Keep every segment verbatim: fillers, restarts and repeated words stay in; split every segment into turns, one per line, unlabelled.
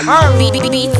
Beats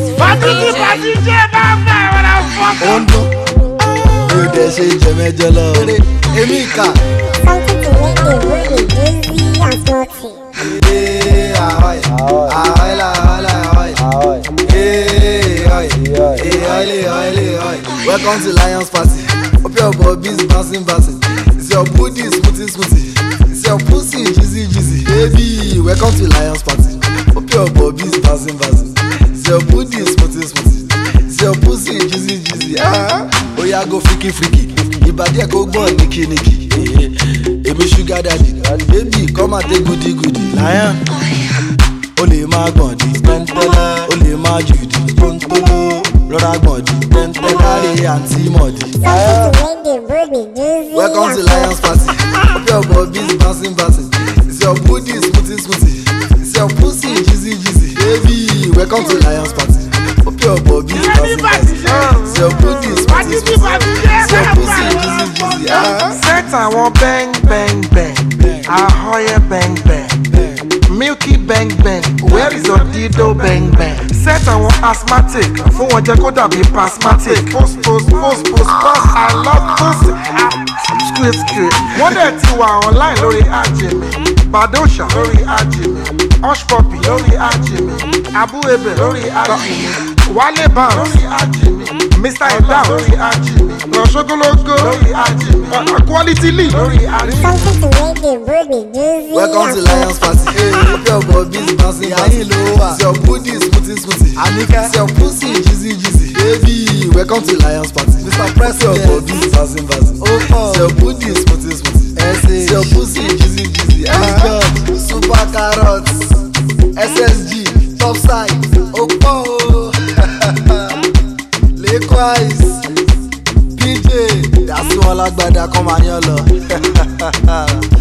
Ondo you dey say jemejolo Emika
something to make the really dizzy and snorty.
eh ahoy ahoy la ahoy ahoy eh ahoy eh ahoy ahoy ahoy welcome to Lions Party. Hope your bobby's bouncing bouncing. It's your booty smoothie smoothie. It's your pussy juicy juicy. Baby, welcome to Lions Party. Hope your bobby's bouncing bouncing. It's your booty smoothie smoothie. It's your pussy juicy juicy. Ah, oh yeah, go freaky freaky. Ibadi go go niki niki. Emi sugar daddy. Baby, come and take goody goody. Lion. Ole ma gbọ̀ndì pẹ́ńtẹ́lẹ́. Ole ma jùdì pọ́ńtọ́lọ́. Rọra gbọ̀ndì pẹ́ńtẹ́lẹ́ àǹtí mọ̀dì.
Something to make the really dizzy.
Welcome to Lions Party. Hope your bobby's bouncing bouncing. It's your booty smoothie smoothie. It's your pussy juicy juicy. Baby, welcome to Lions Party. Hope your bobby's bouncing bouncing. It's your booty smoothie smoothie. It's your pussy juicy juicy. Ah.
Set I want bang bang bang. Ahoy bang bang. Milky bang bang. Where is your dido bang bang? Set I want asthmatic. For one jacoda be asthmatic. Post post post post post. I love pussy. Squid squid. One day two are online lórí Ajimi. Badosha lórí Ajimi. Hush puppy lórí Ajimi. Abu Ebe lórí Ajimi. Wale Bam lórí Ajimi. Mister Eda lórí Ajimi. Lọ́sọ́gọ́lọ́gọ́ lórí Ajimi. Quality Lee lórí Ajimi.
Something to make the really dizzy.
Welcome to Lions Party. Hey, hope your bobby's bouncing bouncing. It's your booty smoothie smoothie. It's your pussy juicy juicy. Baby, welcome to Lions Party. Mister President, your bobby's bouncing bouncing. It's your booty smoothie smoothie. It's your pussy juicy juicy. Ah, super carrots, S S G, top side, Opo, Likewise, P J, that's all I got. Come on, y'all.